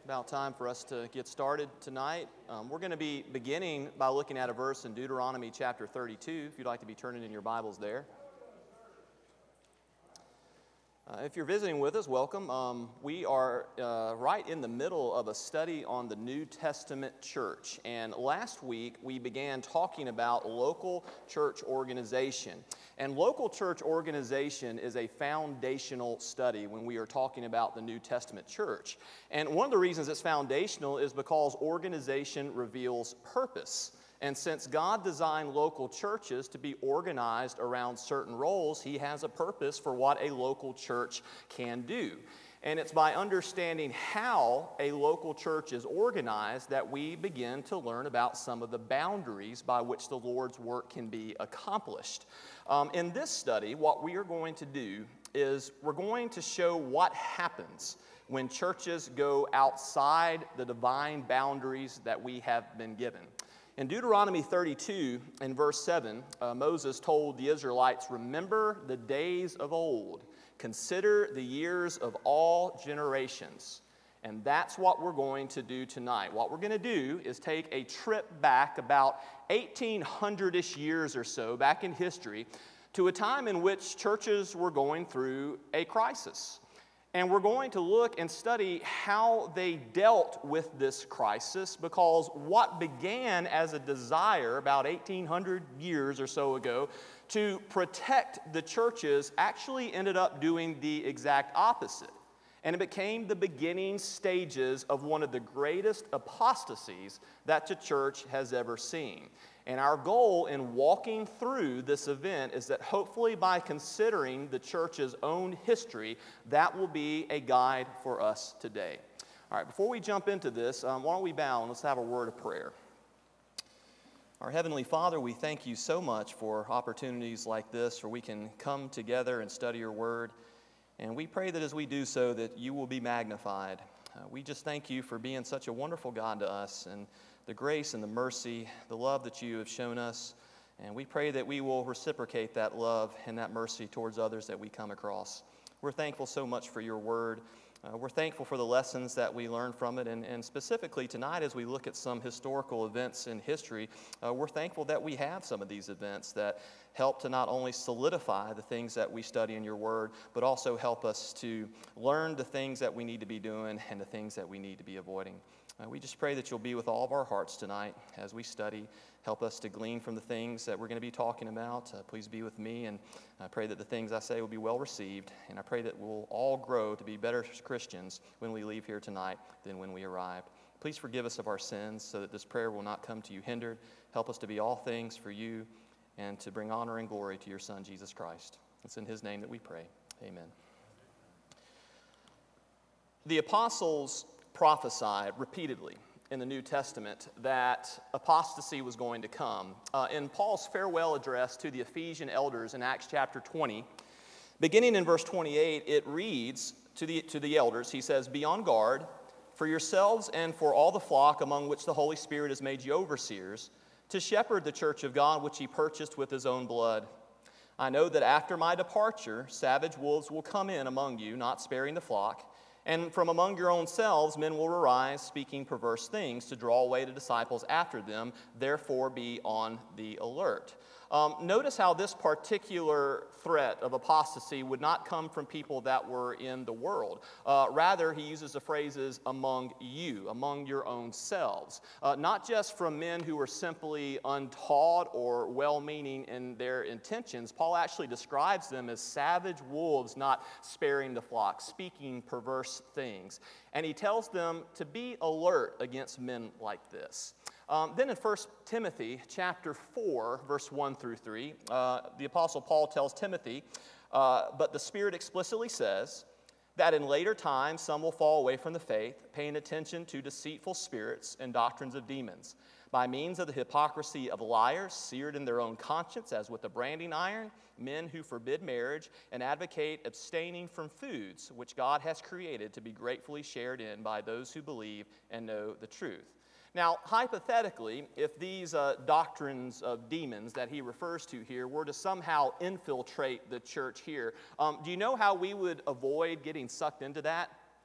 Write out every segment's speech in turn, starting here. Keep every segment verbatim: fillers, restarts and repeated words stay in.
About time for us to get started tonight. Um, we're going to be beginning by looking at a verse in Deuteronomy chapter thirty-two, if you'd like to be turning in your Bibles there. Uh, if you're visiting with us, welcome. Um, we are uh, right in the middle of a study on the New Testament church. And last week, we began talking about local church organization. And local church organization is a foundational study when we are talking about the New Testament church. And one of the reasons it's foundational is because organization reveals purpose. And since God designed local churches to be organized around certain roles, He has a purpose for what a local church can do. And it's by understanding how a local church is organized that we begin to learn about some of the boundaries by which the Lord's work can be accomplished. Um, in this study, what we are going to do is we're going to show what happens when churches go outside the divine boundaries that we have been given. In Deuteronomy thirty-two, in verse seven, uh, Moses told the Israelites, "Remember the days of old. Consider the years of all generations." And that's what we're going to do tonight. What we're going to do is take a trip back about eighteen hundred-ish years or so, back in history, to a time in which churches were going through a crisis. And we're going to look and study how they dealt with this crisis, because what began as a desire about eighteen hundred years or so ago to protect the churches actually ended up doing the exact opposite. And it became the beginning stages of one of the greatest apostasies that the church has ever seen. And our goal in walking through this event is that hopefully by considering the church's own history, that will be a guide for us today. All right, before we jump into this, um, why don't we bow and let's have a word of prayer. Our Heavenly Father, we thank you so much for opportunities like this where we can come together and study your word. And we pray that as we do so, that you will be magnified. Uh, we just thank you for being such a wonderful God to us, and the grace and the mercy, the love that you have shown us. And we pray that we will reciprocate that love and that mercy towards others that we come across. We're thankful so much for your word. Uh, we're thankful for the lessons that we learn from it. And, and specifically tonight, as we look at some historical events in history, uh, we're thankful that we have some of these events that help to not only solidify the things that we study in your word, but also help us to learn the things that we need to be doing and the things that we need to be avoiding. Uh, we just pray that you'll be with all of our hearts tonight as we study. Help us to glean from the things that we're going to be talking about. Uh, please be with me, and I pray that the things I say will be well received, and I pray that we'll all grow to be better Christians when we leave here tonight than when we arrived. Please forgive us of our sins so that this prayer will not come to you hindered. Help us to be all things for you and to bring honor and glory to your Son, Jesus Christ. It's in his name that we pray. Amen. The apostles prophesied repeatedly in the New Testament that apostasy was going to come. Uh, in Paul's farewell address to the Ephesian elders in Acts chapter twenty, beginning in verse twenty-eight, it reads to the, to the elders, he says, "Be on guard for yourselves and for all the flock among which the Holy Spirit has made you overseers, to shepherd the church of God which he purchased with his own blood. I know that after my departure, savage wolves will come in among you, not sparing the flock. And from among your own selves men will arise, speaking perverse things, to draw away the disciples after them. Therefore be on the alert." Um, notice how this particular threat of apostasy would not come from people that were in the world. Uh, rather, he uses the phrases "among you," among your own selves. Uh, not just from men who were simply untaught or well-meaning in their intentions. Paul actually describes them as savage wolves, not sparing the flock, speaking perverse things. And he tells them to be alert against men like this. Um, then in First Timothy chapter four, verse one through three, uh, the Apostle Paul tells Timothy, uh, "But the Spirit explicitly says that in later times some will fall away from the faith, paying attention to deceitful spirits and doctrines of demons, by means of the hypocrisy of liars, seared in their own conscience as with a branding iron, men who forbid marriage and advocate abstaining from foods which God has created to be gratefully shared in by those who believe and know the truth." Now, hypothetically, if these uh, doctrines of demons that he refers to here were to somehow infiltrate the church here, um, do you know how we would avoid getting sucked into that?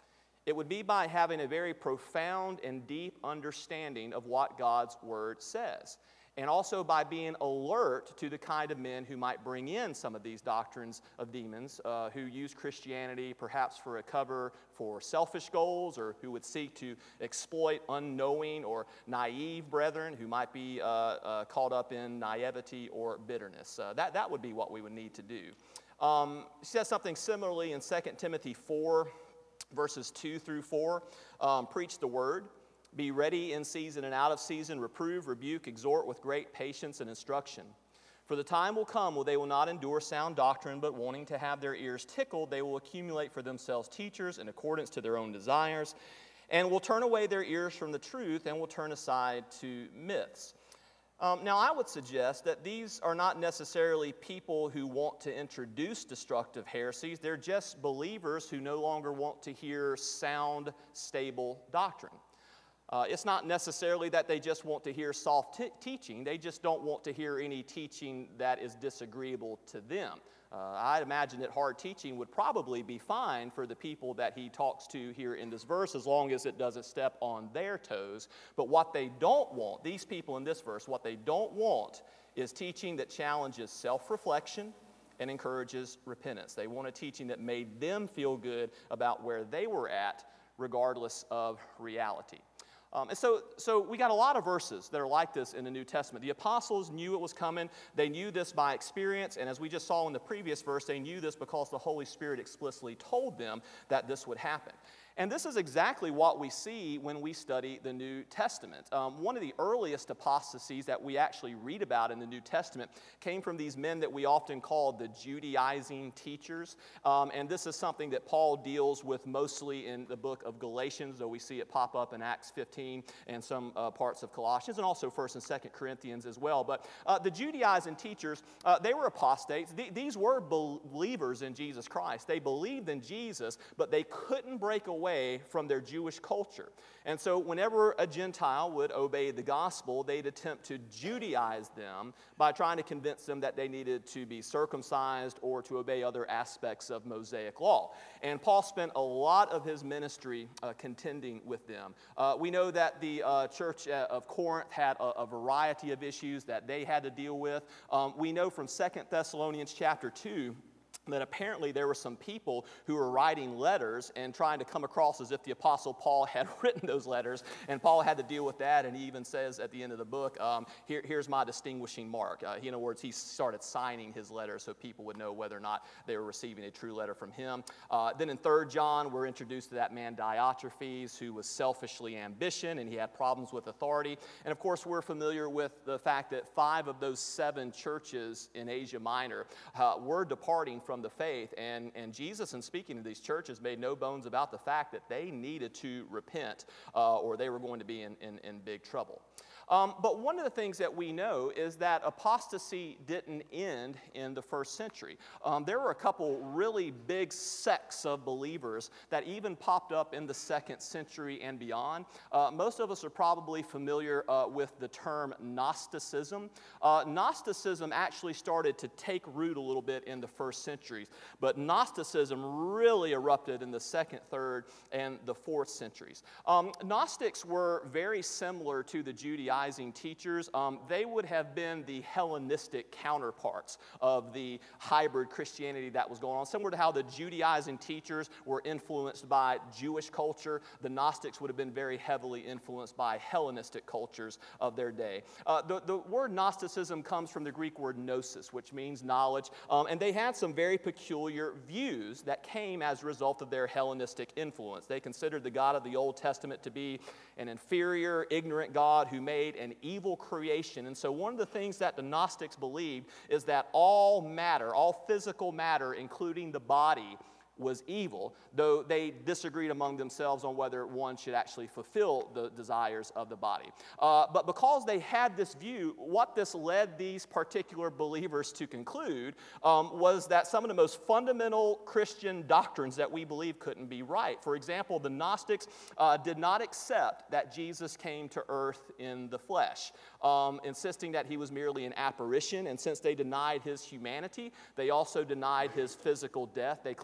It would be by having a very profound and deep understanding of what God's Word says, and also by being alert to the kind of men who might bring in some of these doctrines of demons, uh, who use Christianity perhaps for a cover for selfish goals, or who would seek to exploit unknowing or naive brethren who might be uh, uh, caught up in naivety or bitterness. Uh, that, that would be what we would need to do. Um, he says something similarly in Second Timothy four, verses two through four. Um, Preach the word. Be ready in season and out of season, reprove, rebuke, exhort with great patience and instruction. For the time will come when they will not endure sound doctrine, but wanting to have their ears tickled, they will accumulate for themselves teachers in accordance to their own desires, and will turn away their ears from the truth and will turn aside to myths. Um, now, I would suggest that these are not necessarily people who want to introduce destructive heresies. They're just believers who no longer want to hear sound, stable doctrine. Uh, it's not necessarily that they just want to hear soft t- teaching. They just don't want to hear any teaching that is disagreeable to them. Uh, I'd imagine that hard teaching would probably be fine for the people that he talks to here in this verse, as long as it doesn't step on their toes. But what they don't want, these people in this verse, what they don't want is teaching that challenges self-reflection and encourages repentance. They want a teaching that made them feel good about where they were at, regardless of reality. Um, and so, so we got a lot of verses that are like this in the New Testament. The apostles knew it was coming. They knew this by experience. And as we just saw in the previous verse, they knew this because the Holy Spirit explicitly told them that this would happen. And this is exactly what we see when we study the New Testament. Um, one of the earliest apostasies that we actually read about in the New Testament came from these men that we often call the Judaizing teachers. Um, and this is something that Paul deals with mostly in the book of Galatians, though we see it pop up in Acts fifteen and some uh, parts of Colossians, and also First and Second Corinthians as well. But uh, the Judaizing teachers, uh, they were apostates. Th- these were believers in Jesus Christ. They believed in Jesus, but they couldn't break away from their Jewish culture. And so whenever a Gentile would obey the gospel, they'd attempt to Judaize them by trying to convince them that they needed to be circumcised or to obey other aspects of Mosaic law. And Paul spent a lot of his ministry uh, contending with them. Uh, we know that the uh, church of Corinth had a, a variety of issues that they had to deal with. Um, we know from Second Thessalonians chapter two that apparently there were some people who were writing letters and trying to come across as if the Apostle Paul had written those letters, and Paul had to deal with that, and he even says at the end of the book, um, Here, here's my distinguishing mark. Uh, in other words, he started signing his letters so people would know whether or not they were receiving a true letter from him. Uh, then in Third John, we're introduced to that man Diotrephes, who was selfishly ambitious, and he had problems with authority. And of course, we're familiar with the fact that five of those seven churches in Asia Minor uh, were departing from the faith, and, and Jesus, in speaking to these churches, made no bones about the fact that they needed to repent uh, or they were going to be in, in, in big trouble. Um, but one of the things that we know is that apostasy didn't end in the first century. Um, there were a couple really big sects of believers that even popped up in the second century and beyond. Uh, most of us are probably familiar uh, with the term Gnosticism. Uh, Gnosticism actually started to take root a little bit in the first centuries, but Gnosticism really erupted in the second, third, and the fourth centuries. Um, Gnostics were very similar to the Judaizers teachers. Um, they would have been the Hellenistic counterparts of the hybrid Christianity that was going on. Similar to how the Judaizing teachers were influenced by Jewish culture, the Gnostics would have been very heavily influenced by Hellenistic cultures of their day. Uh, the, the word Gnosticism comes from the Greek word gnosis, which means knowledge, um, and they had some very peculiar views that came as a result of their Hellenistic influence. They considered the God of the Old Testament to be an inferior, ignorant God who made an evil creation. And so one of the things that the Gnostics believed is that all matter, all physical matter, including the body, was evil, though they disagreed among themselves on whether one should actually fulfill the desires of the body. Uh, but because they had this view, what this led these particular believers to conclude um, was that some of the most fundamental Christian doctrines that we believe couldn't be right. For example, the Gnostics uh, did not accept that Jesus came to earth in the flesh, um, insisting that he was merely an apparition. And since they denied his humanity, they also denied his physical death. They claimed that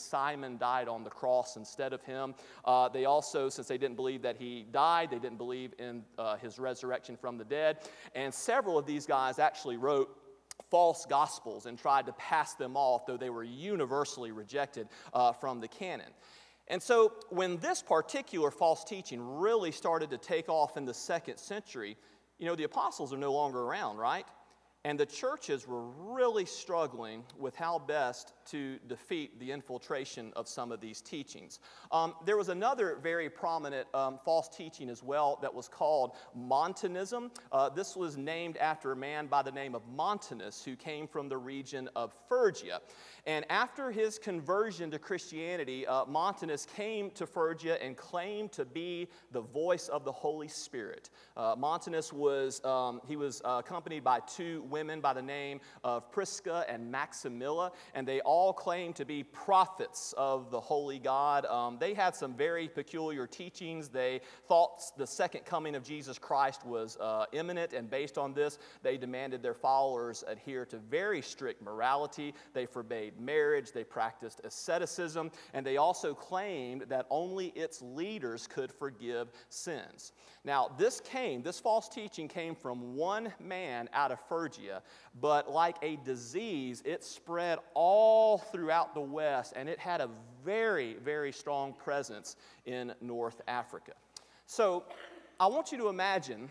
Simon died on the cross instead of him. Uh, they also, since they didn't believe that he died, they didn't believe in uh, his resurrection from the dead. And several of these guys actually wrote false gospels and tried to pass them off, though they were universally rejected uh, from the canon. And so when this particular false teaching really started to take off in the second century, you know, the apostles are no longer around, right? And the churches were really struggling with how best to defeat the infiltration of some of these teachings. Um, there was another very prominent um, false teaching as well that was called Montanism. Uh, this was named after a man by the name of Montanus who came from the region of Phrygia. And after his conversion to Christianity, uh, Montanus came to Phrygia and claimed to be the voice of the Holy Spirit. Uh, Montanus was, um, he was uh, accompanied by two women by the name of Prisca and Maximilla, and they all claimed to be prophets of the Holy God. Um, they had some very peculiar teachings. They thought the second coming of Jesus Christ was uh, imminent, and based on this, they demanded their followers adhere to very strict morality. They forbade marriage, they practiced asceticism, and they also claimed that only its leaders could forgive sins. Now, this came, this false teaching came from one man out of Phrygia, but like a disease, it spread all throughout the West, and it had a very, very strong presence in North Africa. So, I want you to imagine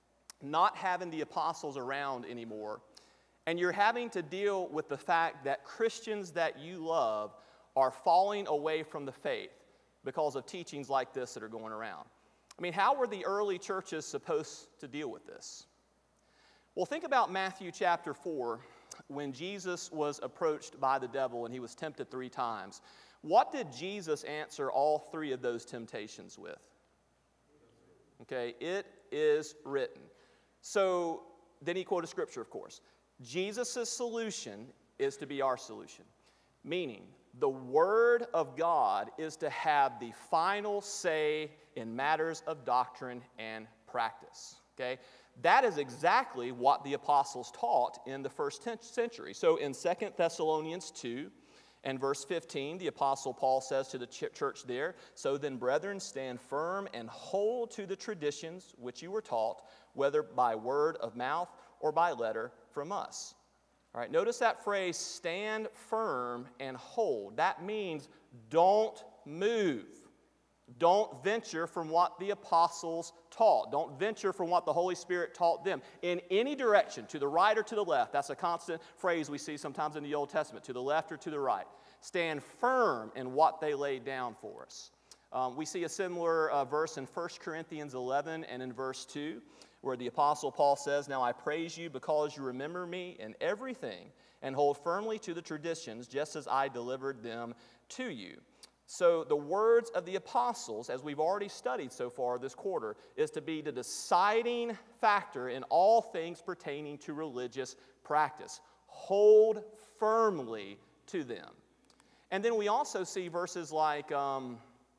not having the apostles around anymore, and you're having to deal with the fact that Christians that you love are falling away from the faith because of teachings like this that are going around. I mean, how were the early churches supposed to deal with this? Well, think about Matthew chapter four, when Jesus was approached by the devil and he was tempted three times. What did Jesus answer all three of those temptations with? Okay, it is written. So then he quoted scripture, of course. Jesus' solution is to be our solution, meaning the Word of God is to have the final say in matters of doctrine and practice, okay? That is exactly what the apostles taught in the first century. So in Second Thessalonians two and verse fifteen, the apostle Paul says to the church there, "So then, brethren, stand firm and hold to the traditions which you were taught, whether by word of mouth or by letter from us." All right, notice that phrase, stand firm and hold. That means don't move. Don't venture from what the apostles taught. Don't venture from what the Holy Spirit taught them in any direction, to the right or to the left. That's a constant phrase we see sometimes in the Old Testament, to the left or to the right. Stand firm in what they laid down for us. Um, we see a similar uh, verse in First Corinthians eleven and in verse two, where the Apostle Paul says, "Now I praise you because you remember me in everything and hold firmly to the traditions just as I delivered them to you." So the words of the apostles, as we've already studied so far this quarter, is to be the deciding factor in all things pertaining to religious practice. Hold firmly to them. And then we also see verses like um,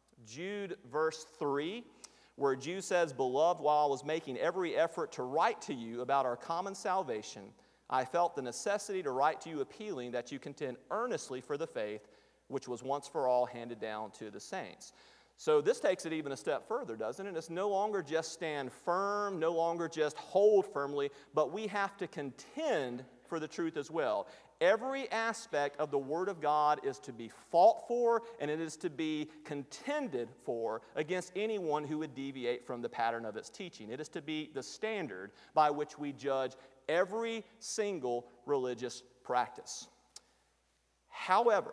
Jude verse three, where Jude says, "Beloved, while I was making every effort to write to you about our common salvation, I felt the necessity to write to you appealing that you contend earnestly for the faith which was once for all handed down to the saints." So this takes it even a step further, doesn't it? It's no longer just stand firm, no longer just hold firmly, but we have to contend for the truth as well. Every aspect of the Word of God is to be fought for, and it is to be contended for against anyone who would deviate from the pattern of its teaching. It is to be the standard by which we judge every single religious practice. However,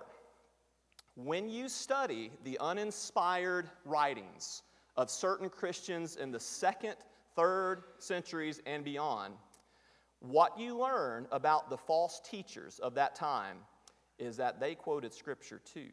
when you study the uninspired writings of certain Christians in the second, third centuries and beyond, what you learn about the false teachers of that time is that they quoted Scripture too.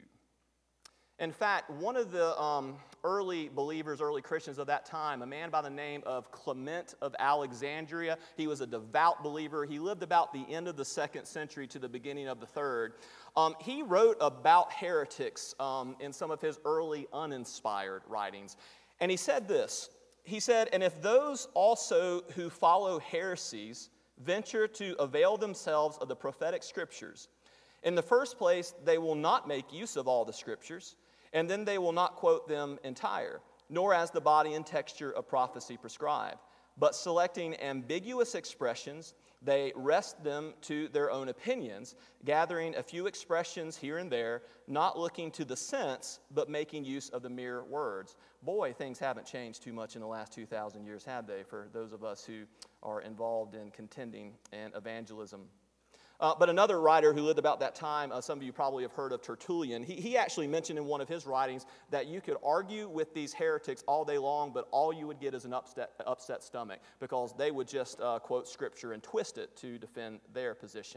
In fact, one of the um, early believers, early Christians of that time, a man by the name of Clement of Alexandria, he was a devout believer. He lived about the end of the second century to the beginning of the third. Um, he wrote about heretics um, in some of his early uninspired writings. And he said this, he said, "And if those also who follow heresies venture to avail themselves of the prophetic scriptures, In the first place, they will not make use of all the scriptures, and then they will not quote them entire, nor as the body and texture of prophecy prescribe. But selecting ambiguous expressions, they wrest them to their own opinions, gathering a few expressions here and there, not looking to the sense, but making use of the mere words. Boy, things haven't changed too much in the last two thousand years, have they, for those of us who are involved in contending and evangelism? Uh, but another writer who lived about that time, uh, some of you probably have heard of Tertullian, he, he actually mentioned in one of his writings that you could argue with these heretics all day long, but all you would get is an upset, upset stomach, because they would just uh, quote scripture and twist it to defend their position.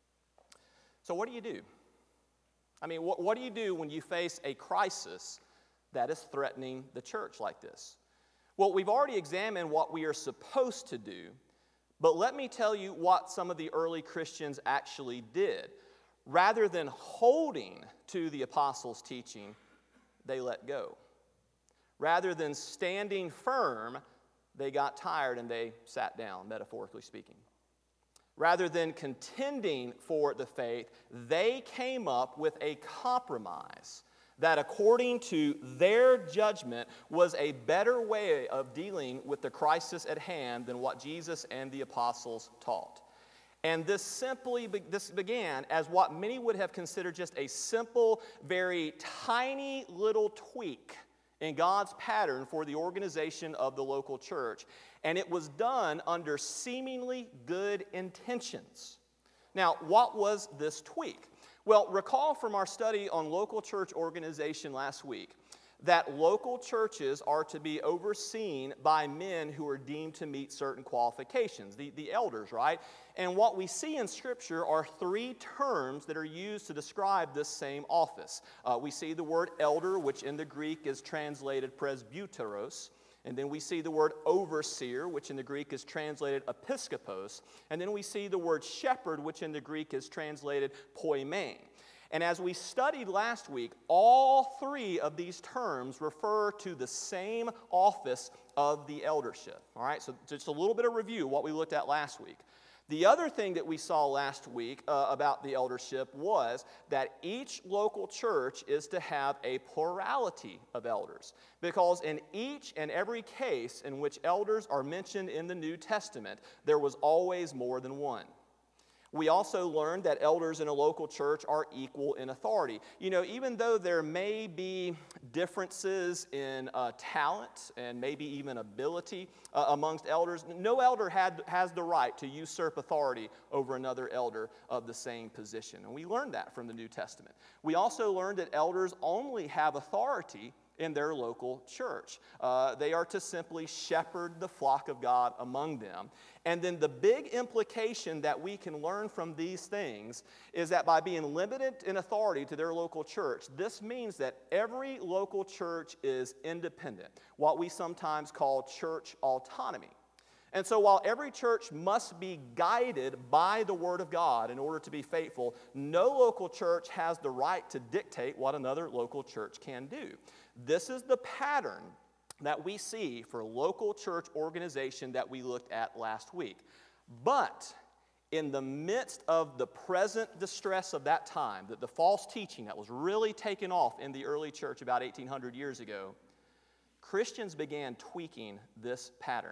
So what do you do? I mean, what, what do you do when you face a crisis that is threatening the church like this? Well, we've already examined what we are supposed to do, but let me tell you what some of the early Christians actually did. Rather than holding to the apostles' teaching, they let go. Rather than standing firm, they got tired and they sat down, metaphorically speaking. Rather than contending for the faith, they came up with a compromise that, according to their judgment, was a better way of dealing with the crisis at hand than what Jesus and the apostles taught. And this simply be- this began as what many would have considered just a simple, very tiny little tweak in God's pattern for the organization of the local church. And it was done under seemingly good intentions. Now, what was this tweak? Well, recall from our study on local church organization last week that local churches are to be overseen by men who are deemed to meet certain qualifications, the, the elders, right? And what we see in Scripture are three terms that are used to describe this same office. Uh, we see the word elder, which in the Greek is translated presbyteros. And then we see the word overseer, which in the Greek is translated episkopos. And then we see the word shepherd, which in the Greek is translated poimen. And as we studied last week, all three of these terms refer to the same office of the eldership. All right, so just a little bit of review of what we looked at last week. The other thing that we saw last week uh, about the eldership was that each local church is to have a plurality of elders, because in each and every case in which elders are mentioned in the New Testament, there was always more than one. We also learned that elders in a local church are equal in authority. You know, even though there may be differences in uh, talent and maybe even ability uh, amongst elders, no elder had, has the right to usurp authority over another elder of the same position. And we learned that from the New Testament. We also learned that elders only have authority in their local church. Uh, they are to simply shepherd the flock of God among them. And then the big implication that we can learn from these things is that by being limited in authority to their local church, this means that every local church is independent, what we sometimes call church autonomy. And so while every church must be guided by the Word of God in order to be faithful, no local church has the right to dictate what another local church can do. This is the pattern that we see for local church organization that we looked at last week. But in the midst of the present distress of that time, that the false teaching that was really taken off in the early church about eighteen hundred years ago, Christians began tweaking this pattern.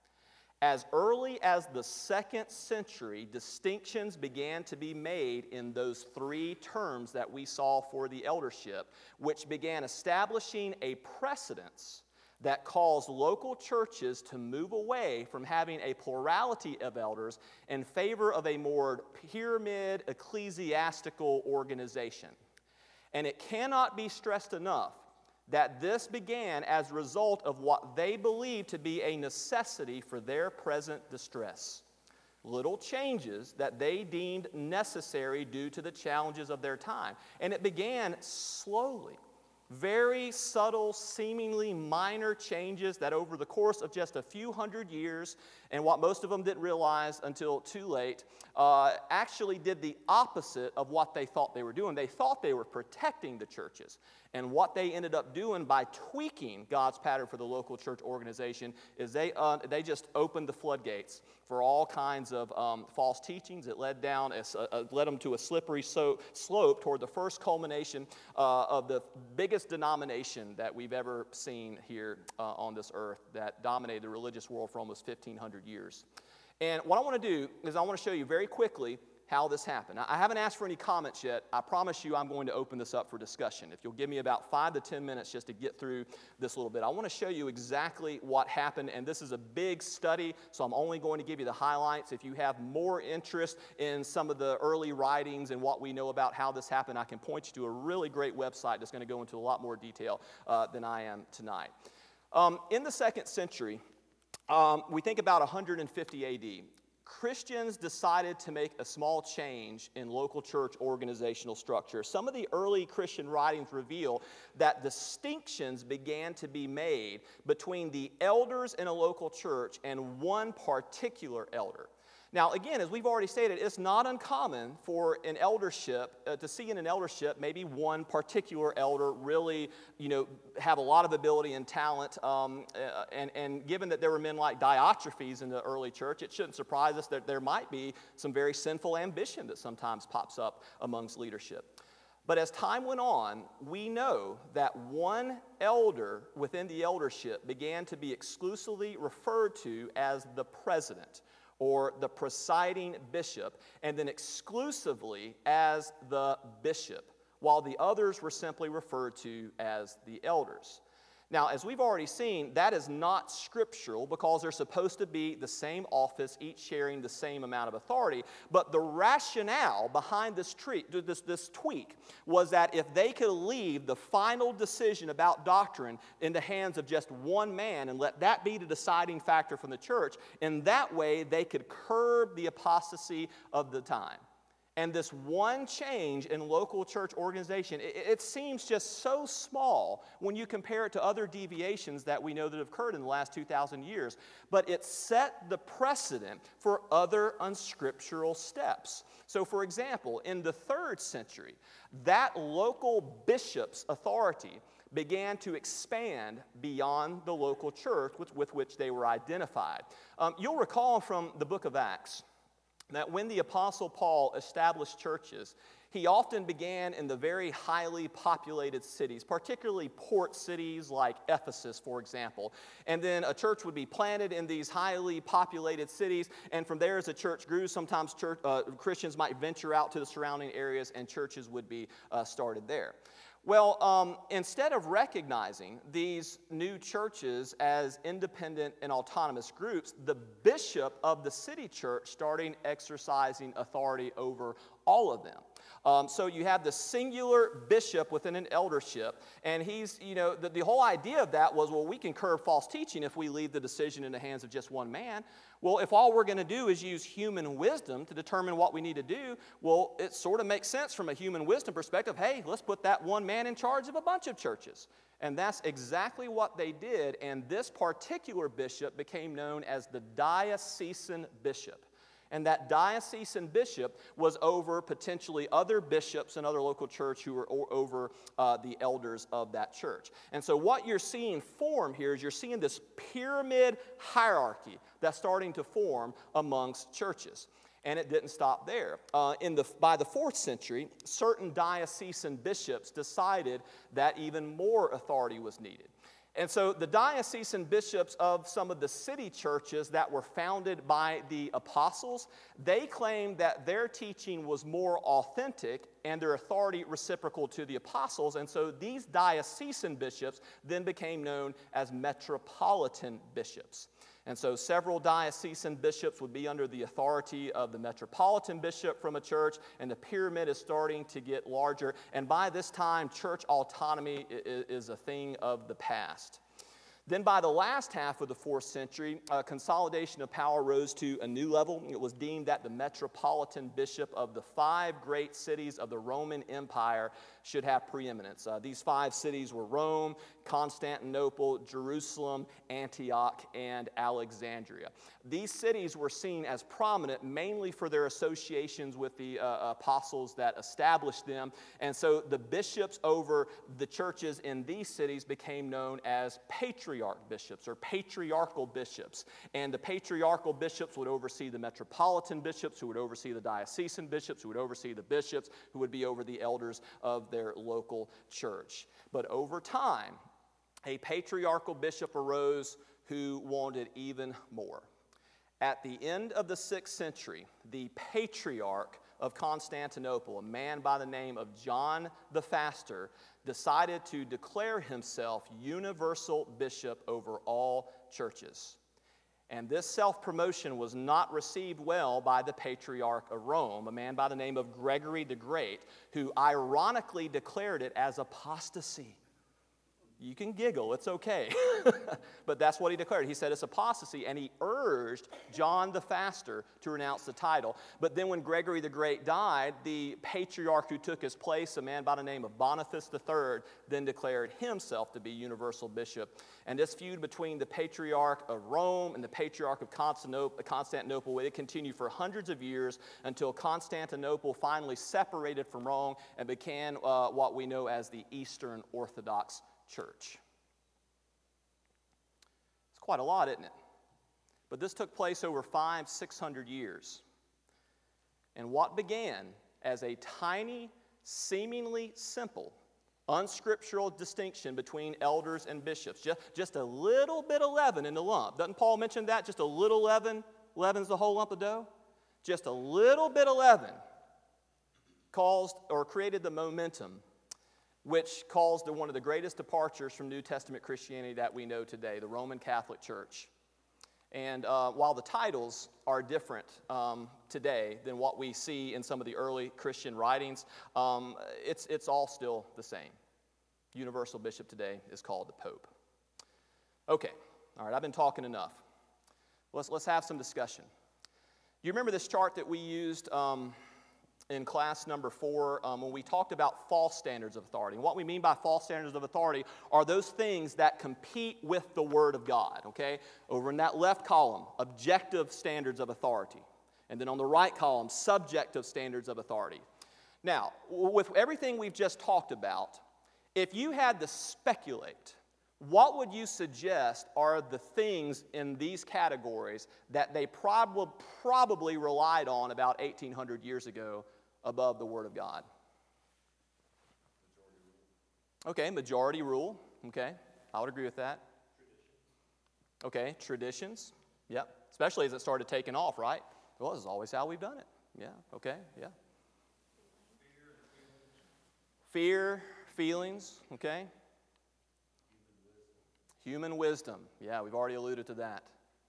As early as the second century, distinctions began to be made in those three terms that we saw for the eldership, which began establishing a precedence that caused local churches to move away from having a plurality of elders in favor of a more pyramid ecclesiastical organization. And it cannot be stressed enough that this began as a result of what they believed to be a necessity for their present distress. Little changes that they deemed necessary due to the challenges of their time. And it began slowly. Very subtle, seemingly minor changes that over the course of just a few hundred years, and what most of them didn't realize until too late, uh, actually did the opposite of what they thought they were doing. They thought they were protecting the churches. And what they ended up doing by tweaking God's pattern for the local church organization is they, uh, they just opened the floodgates for all kinds of um, false teachings. It led down, a, uh, led them to a slippery so, slope toward the first culmination uh, of the biggest denomination that we've ever seen here uh, on this earth that dominated the religious world for almost fifteen hundred years. And what I want to do is I want to show you very quickly how this happened. I haven't asked for any comments yet. I promise you I'm going to open this up for discussion. If you'll give me about five to ten minutes just to get through this little bit. I want to show you exactly what happened, and this is a big study, so I'm only going to give you the highlights. If you have more interest in some of the early writings and what we know about how this happened, I can point you to a really great website that's going to go into a lot more detail uh, than I am tonight. Um, in the second century, um, we think about one hundred fifty A D, Christians decided to make a small change in local church organizational structure. Some of the early Christian writings reveal that distinctions began to be made between the elders in a local church and one particular elder. Now, again, as we've already stated, it's not uncommon for an eldership, uh, to see in an eldership maybe one particular elder really, you know, have a lot of ability and talent. Um, uh, and, and given that there were men like Diotrephes in the early church, it shouldn't surprise us that there might be some very sinful ambition that sometimes pops up amongst leadership. But as time went on, we know that one elder within the eldership began to be exclusively referred to as the president, or the presiding bishop, and then exclusively as the bishop, while the others were simply referred to as the elders. Now, as we've already seen, that is not scriptural because they're supposed to be the same office, each sharing the same amount of authority. But the rationale behind this, treat, this, this tweak was that if they could leave the final decision about doctrine in the hands of just one man and let that be the deciding factor from the church, in that way they could curb the apostasy of the time. And this one change in local church organization, it, it seems just so small when you compare it to other deviations that we know that have occurred in the last two thousand years. But it set the precedent for other unscriptural steps. So, for example, in the third century, that local bishop's authority began to expand beyond the local church with, with which they were identified. Um, you'll recall from the book of Acts that when the Apostle Paul established churches, he often began in the very highly populated cities, particularly port cities like Ephesus, for example. And then a church would be planted in these highly populated cities, and from there as the church grew, sometimes church, uh, Christians might venture out to the surrounding areas and churches would be uh, started there. Well, um, instead of recognizing these new churches as independent and autonomous groups, the bishop of the city church started exercising authority over all of them. Um, so you have the singular bishop within an eldership, and he's, you know, the, the whole idea of that was, well, we can curb false teaching if we leave the decision in the hands of just one man. Well, if all we're going to do is use human wisdom to determine what we need to do, well, it sort of makes sense from a human wisdom perspective. Hey, let's put that one man in charge of a bunch of churches. And that's exactly what they did, and this particular bishop became known as the diocesan bishop. And that diocesan bishop was over potentially other bishops and other local church who were over uh, the elders of that church. And so what you're seeing form here is you're seeing this pyramid hierarchy that's starting to form amongst churches. And it didn't stop there. Uh, in the, by the fourth century, certain diocesan bishops decided that even more authority was needed. And so the diocesan bishops of some of the city churches that were founded by the apostles, they claimed that their teaching was more authentic and their authority reciprocal to the apostles. And so these diocesan bishops then became known as metropolitan bishops. And so several diocesan bishops would be under the authority of the metropolitan bishop from a church, and the pyramid is starting to get larger. And by this time, church autonomy is a thing of the past. Then by the last half of the fourth century, uh, consolidation of power rose to a new level. It was deemed that the metropolitan bishop of the five great cities of the Roman Empire should have preeminence. Uh, these five cities were Rome, Constantinople, Jerusalem, Antioch, and Alexandria. These cities were seen as prominent mainly for their associations with the uh, apostles that established them. And so the bishops over the churches in these cities became known as patriarchs. Patriarch bishops or patriarchal bishops. And the patriarchal bishops would oversee the metropolitan bishops, who would oversee the diocesan bishops, who would oversee the bishops, who would be over the elders of their local church. But over time, a patriarchal bishop arose who wanted even more. At the end of the sixth century, the patriarch of Constantinople, a man by the name of John the Faster, decided to declare himself universal bishop over all churches. And this self-promotion was not received well by the Patriarch of Rome, a man by the name of Gregory the Great, who ironically declared it as apostasy. You can giggle, it's okay. But that's what he declared. He said it's apostasy, and he urged John the Faster to renounce the title. But then when Gregory the Great died, the patriarch who took his place, a man by the name of Boniface the Third, then declared himself to be universal bishop. And this feud between the patriarch of Rome and the patriarch of Constantinople, it continued for hundreds of years until Constantinople finally separated from Rome and began uh, what we know as the Eastern Orthodox Church. It's quite a lot, isn't it? But this took place over five, six hundred years. And what began as a tiny, seemingly simple, unscriptural distinction between elders and bishops, just, just a little bit of leaven in the lump. Doesn't Paul mention that? Just a little leaven leavens the whole lump of dough? Just a little bit of leaven caused or created the momentum which caused one of the greatest departures from New Testament Christianity that we know today, the Roman Catholic Church. And uh, while the titles are different um, today than what we see in some of the early Christian writings, um, it's, it's all still the same. Universal bishop today is called the Pope. Okay, all right, I've been talking enough. Let's, let's have some discussion. You remember this chart that we used um, in class number four um, when we talked about false standards of authority? And what we mean by false standards of authority are those things that compete with the Word of God, okay? Over in that left column, objective standards of authority. And then on the right column, subjective standards of authority. Now, with everything we've just talked about, if you had to speculate, what would you suggest are the things in these categories that they prob- probably relied on about eighteen hundred years ago above the Word of God? Okay, majority rule. Okay, I would agree with that. Okay, traditions. Yep, especially as it started taking off, right? Well, this is always how we've done it. Yeah, okay, yeah. Fear, feelings, okay. Human wisdom. Yeah, we've already alluded to that.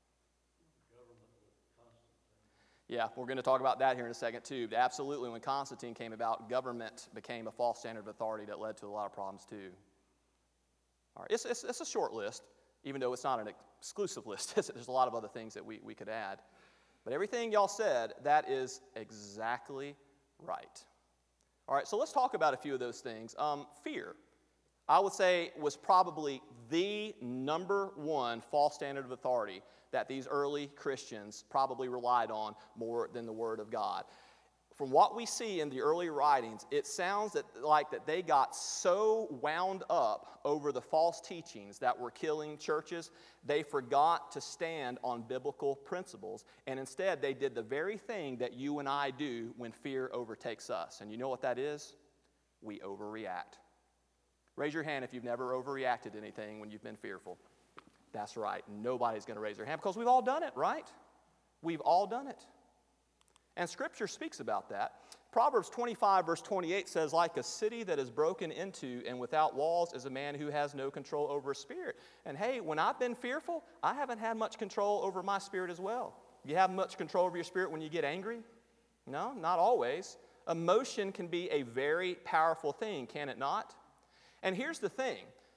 Yeah, we're going to talk about that here in a second too. But absolutely, when Constantine came about, government became a false standard of authority that led to a lot of problems too. All right, it's, it's, it's a short list, even though it's not an exclusive list. There's a lot of other things that we, we could add. But everything y'all said, that is exactly right. All right, so let's talk about a few of those things. Um, fear, I would say, was probably the number one false standard of authority that these early Christians probably relied on more than the Word of God. From what we see in the early writings, it sounds that, like that they got so wound up over the false teachings that were killing churches, they forgot to stand on biblical principles, and instead they did the very thing that you and I do when fear overtakes us. And you know what that is? We overreact. Raise your hand if you've never overreacted to anything when you've been fearful. That's right. Nobody's going to raise their hand because we've all done it, right? We've all done it. And Scripture speaks about that. Proverbs twenty-five, verse twenty-eight says, like a city that is broken into and without walls is a man who has no control over his spirit. And hey, when I've been fearful, I haven't had much control over my spirit as well. You have much control over your spirit when you get angry? No, not always. Emotion can be a very powerful thing, can it not? And here's the thing.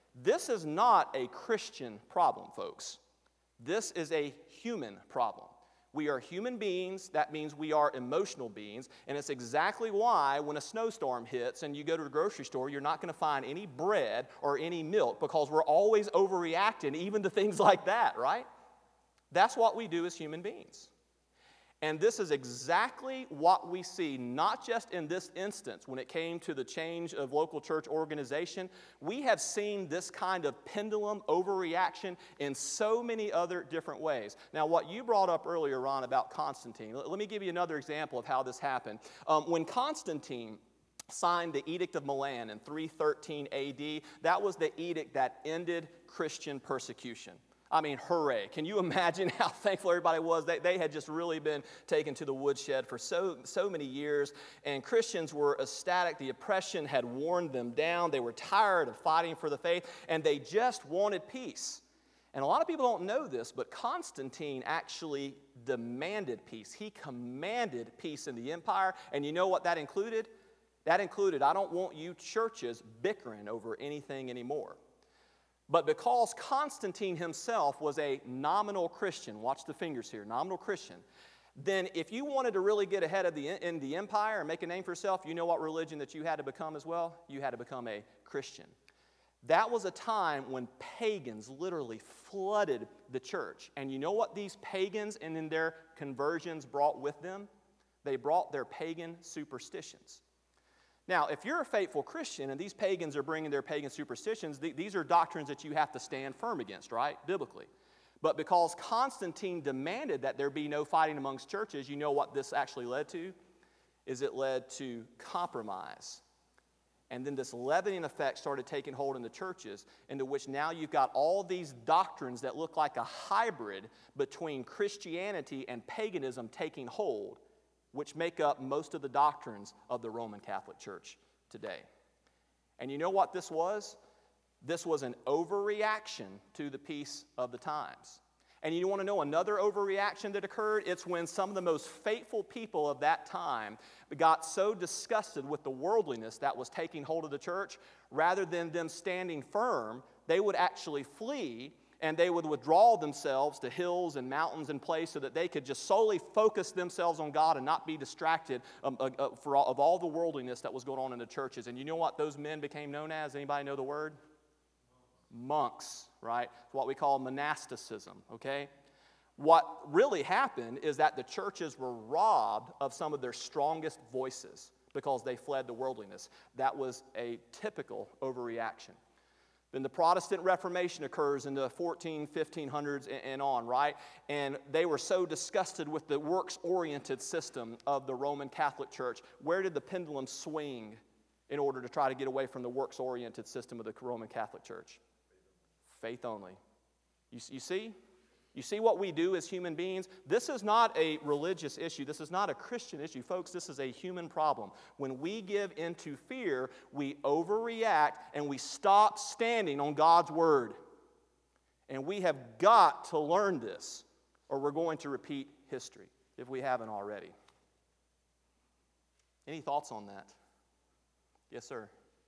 This is not a Christian problem, folks. This is a human problem. We are human beings. That means we are emotional beings. And it's exactly why when a snowstorm hits and you go to the grocery store, you're not going to find any bread or any milk because we're always overreacting, even to things like that, right? That's what we do as human beings. And this is exactly what we see, not just in this instance when it came to the change of local church organization. We have seen this kind of pendulum overreaction in so many other different ways. Now, what you brought up earlier, Ron, about Constantine, let me give you another example of how this happened. Um, when Constantine signed the Edict of Milan in three thirteen A D, that was the edict that ended Christian persecution. I mean, hooray. Can you imagine how thankful everybody was? They, they had just really been taken to the woodshed for so, so many years, and Christians were ecstatic. The oppression had worn them down. They were tired of fighting for the faith, and they just wanted peace. And a lot of people don't know this, but Constantine actually demanded peace. He commanded peace in the empire, and you know what that included? That included, I don't want you churches bickering over anything anymore. But because Constantine himself was a nominal Christian, watch the fingers here, nominal Christian, then if you wanted to really get ahead of the, in the empire and make a name for yourself, you know what religion that you had to become as well? You had to become a Christian. That was a time when pagans literally flooded the church. And you know what these pagans and in their conversions brought with them? They brought their pagan superstitions. Now, if you're a faithful Christian and these pagans are bringing their pagan superstitions, th- these are doctrines that you have to stand firm against, right, biblically. But because Constantine demanded that there be no fighting amongst churches, you know what this actually led to? Is it led to compromise. And then this leavening effect started taking hold in the churches, into which now you've got all these doctrines that look like a hybrid between Christianity and paganism taking hold, which make up most of the doctrines of the Roman Catholic Church today. And you know what this was? This was an overreaction to the peace of the times. And you want to know another overreaction that occurred? It's when some of the most faithful people of that time got so disgusted with the worldliness that was taking hold of the church, rather than them standing firm, they would actually flee, and they would withdraw themselves to hills and mountains and places so that they could just solely focus themselves on God and not be distracted um, uh, uh, for all, of all the worldliness that was going on in the churches. And you know what those men became known as? Anybody know the word? Monks, right? It's what we call monasticism, okay? What really happened is that the churches were robbed of some of their strongest voices because they fled the worldliness. That was a typical overreaction. Then the Protestant Reformation occurs in the fourteen, fifteen hundreds and on, right? And they were so disgusted with the works-oriented system of the Roman Catholic Church. Where did the pendulum swing in order to try to get away from the works-oriented system of the Roman Catholic Church? Faith only. You, you see? You see what we do as human beings? This is not a religious issue. This is not a Christian issue. Folks, this is a human problem. When we give into fear, we overreact and we stop standing on God's word. And we have got to learn this, or we're going to repeat history if we haven't already. Any thoughts on that? Yes, sir.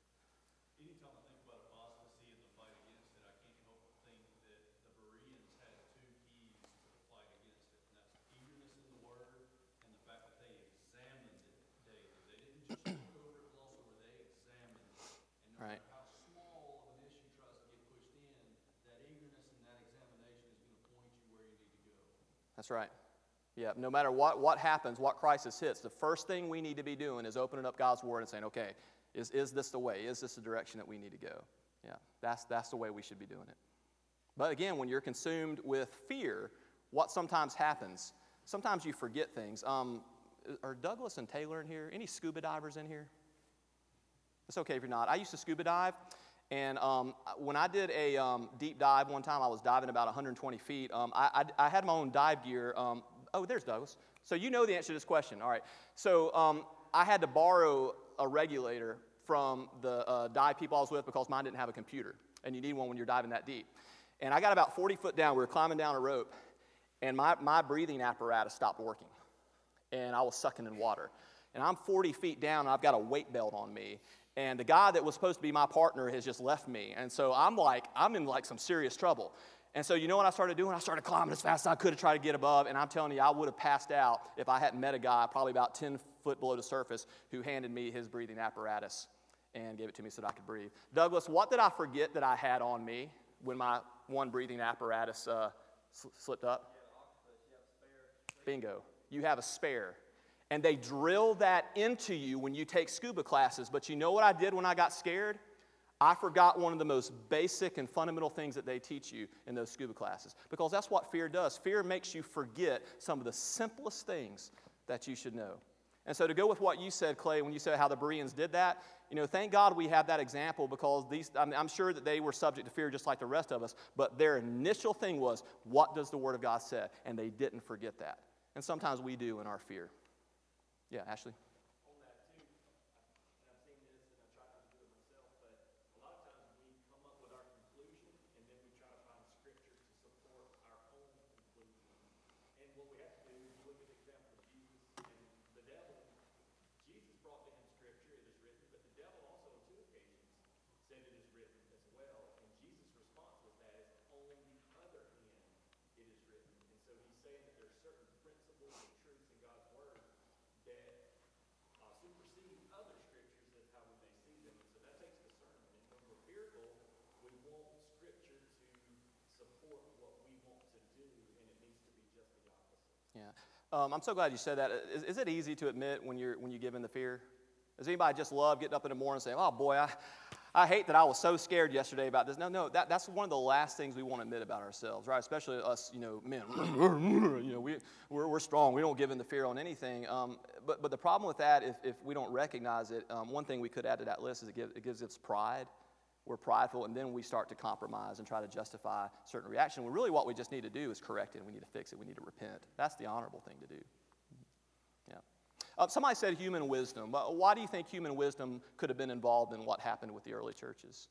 Right. How small of an issue tries to get pushed in, that eagerness and that examination is going to point you where you need to go. That's right. Yeah, no matter what, what happens, what crisis hits, the first thing we need to be doing is opening up God's word and saying, okay, is, is this the way? Is this the direction that we need to go? Yeah, that's, that's the way we should be doing it. But again, when you're consumed with fear, what sometimes happens, sometimes you forget things. Um, are Douglas and Taylor in here? Any scuba divers in here? It's okay if you're not. I used to scuba dive, and um, when I did a um, deep dive one time, I was diving about one hundred twenty feet. Um, I, I, I had my own dive gear. Um, oh, there's Douglas. So you know the answer to this question. All right. So um, I had to borrow a regulator from the uh, dive people I was with because mine didn't have a computer, and you need one when you're diving that deep. And I got about forty foot down. We were climbing down a rope, and my, my breathing apparatus stopped working, and I was sucking in water. And I'm forty feet down, and I've got a weight belt on me. And the guy that was supposed to be my partner has just left me. And so I'm like, I'm in like some serious trouble. And so you know what I started doing? I started climbing as fast as I could to try to get above. And I'm telling you, I would have passed out if I hadn't met a guy probably about ten foot below the surface who handed me his breathing apparatus and gave it to me so that I could breathe. Douglas, what did I forget that I had on me when my one breathing apparatus uh, sl- slipped up? Bingo. You have a spare. And they drill that into you when you take scuba classes. But you know what I did when I got scared? I forgot one of the most basic and fundamental things that they teach you in those scuba classes. Because that's what fear does. Fear makes you forget some of the simplest things that you should know. And so to go with what you said, Clay, when you said how the Bereans did that, you know, thank God we have that example, because these, I'm, I'm sure that they were subject to fear just like the rest of us, but their initial thing was, what does the Word of God say? And they didn't forget that. And sometimes we do in our fear. Yeah, Ashley? On that too, and I've seen this and I try not to do it myself, but a lot of times we come up with our conclusion and then we try to find scripture to support our own conclusion. And what we have to do is look at the example of Jesus and the devil. Jesus brought to him scripture, it is written, but the devil also on two occasions said it is written as well. And Jesus' response was that is, on the other hand, it is written. And so he's saying that there's certain principles and truths in God's word that uh, supersede other scriptures as how we may see them. And so that takes discernment. And when we're fearful, we want scripture to support what we want to do, and it needs to be just the opposite. Yeah. Um, I'm so glad you said that. Is, is it easy to admit when you're when you give in the fear? Does anybody just love getting up in the morning and saying, oh boy, I, I hate that I was so scared yesterday about this? No, no, that, that's one of the last things we want to admit about ourselves, right? Especially us, you know, men. you know, we, we're, we're strong. We don't give in to fear on anything. Um, but, but the problem with that, if, if we don't recognize it, um, one thing we could add to that list is it, give, it gives us pride. We're prideful, and then we start to compromise and try to justify certain reaction. Well, really what we just need to do is correct it. We need to fix it. We need to repent. That's the honorable thing to do. Yeah. Uh, somebody said human wisdom. Why do you think human wisdom could have been involved in what happened with the early churches?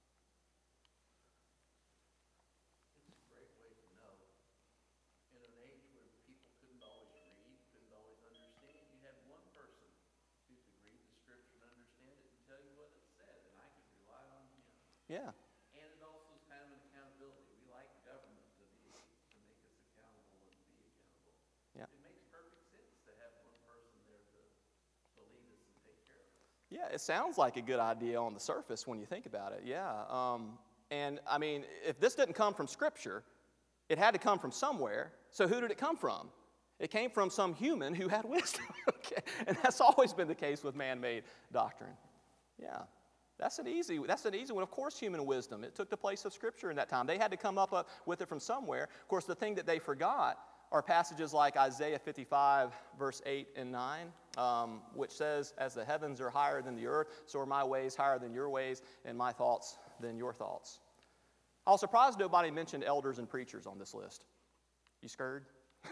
It's a great way to know. In an age where people couldn't always read, couldn't always understand, you had one person who could read the scripture and understand it and tell you what it said, and I could rely on him. Yeah. And it also is kind of an accountability. We like government to be to make us accountable and be accountable. Yeah. It makes perfect sense to have one person there to, to lead us and take care of us. Yeah, it sounds like a good idea on the surface when you think about it. Yeah. Um, and, I mean, if this didn't come from Scripture, it had to come from somewhere. So who did it come from? It came from some human who had wisdom. Okay? And that's always been the case with man-made doctrine. Yeah. That's an easy, that's an easy one. Of course, human wisdom. It took the place of Scripture in that time. They had to come up uh, with it from somewhere. Of course, the thing that they forgot are passages like Isaiah fifty-five, verse eight and nine, um, which says, as the heavens are higher than the earth, so are my ways higher than your ways, and my thoughts than your thoughts. I was surprised nobody mentioned elders and preachers on this list. You scared?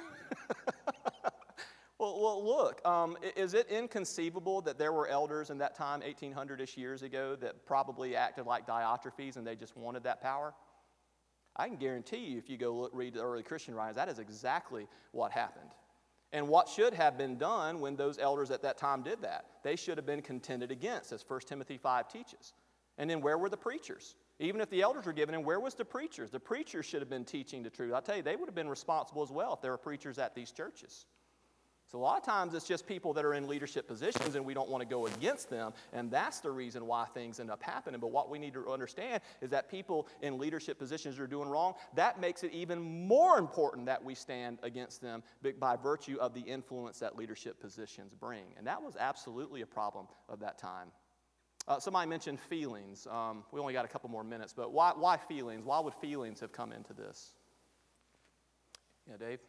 Well, well, look, um, is it inconceivable that there were elders in that time, eighteen hundred-ish years ago, that probably acted like Diotrephes and they just wanted that power? I can guarantee you, if you go look, read the early Christian writings, that is exactly what happened. And what should have been done when those elders at that time did that? They should have been contended against, as First Timothy five teaches. And then where were the preachers? Even if the elders were given in, where was the preachers? The preachers should have been teaching the truth. I'll tell you, they would have been responsible as well if there were preachers at these churches. So a lot of times it's just people that are in leadership positions and we don't want to go against them, and that's the reason why things end up happening. But what we need to understand is that people in leadership positions are doing wrong. That makes it even more important that we stand against them by virtue of the influence that leadership positions bring. And that was absolutely a problem of that time. Uh, somebody mentioned feelings. Um, we only got a couple more minutes, but why, why feelings? Why would feelings have come into this? Yeah, Dave?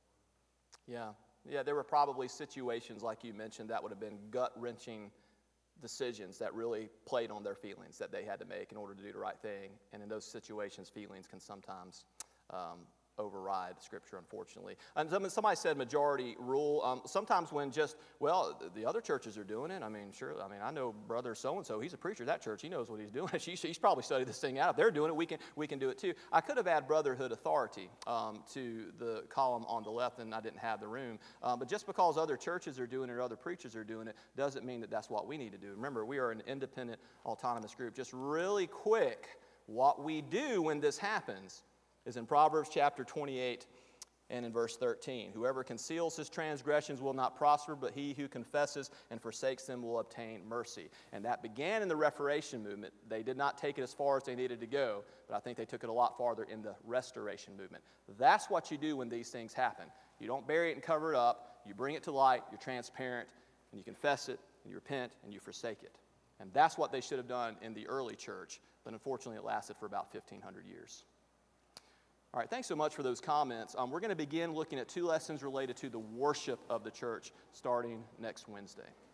Yeah, yeah, there were probably situations like you mentioned that would have been gut-wrenching decisions that really played on their feelings that they had to make in order to do the right thing. And in those situations, feelings can sometimes um, override Scripture, unfortunately. And some- somebody said majority rule. Um, sometimes when just, well, the other churches are doing it. I mean, sure, I mean, I know brother so-and-so, he's a preacher at that church. He knows what he's doing. He's, he's probably studied this thing out. If they're doing it, we can, we can do it too. I could have added brotherhood authority um, to the column on the left, and I didn't have the room. Um, but just because other churches are doing it or other preachers are doing it doesn't mean that that's what we need to do. Remember, we are an independent, autonomous group. Just really quick, what we do when this happens is in Proverbs chapter twenty-eight and in verse thirteen. Whoever conceals his transgressions will not prosper, but he who confesses and forsakes them will obtain mercy. And that began in the Reformation movement. They did not take it as far as they needed to go, but I think they took it a lot farther in the Restoration movement. That's what you do when these things happen. You don't bury it and cover it up. You bring it to light, you're transparent, and you confess it, and you repent, and you forsake it. And that's what they should have done in the early church, but unfortunately it lasted for about fifteen hundred years. All right, thanks so much for those comments. Um, we're going to begin looking at two lessons related to the worship of the church starting next Wednesday.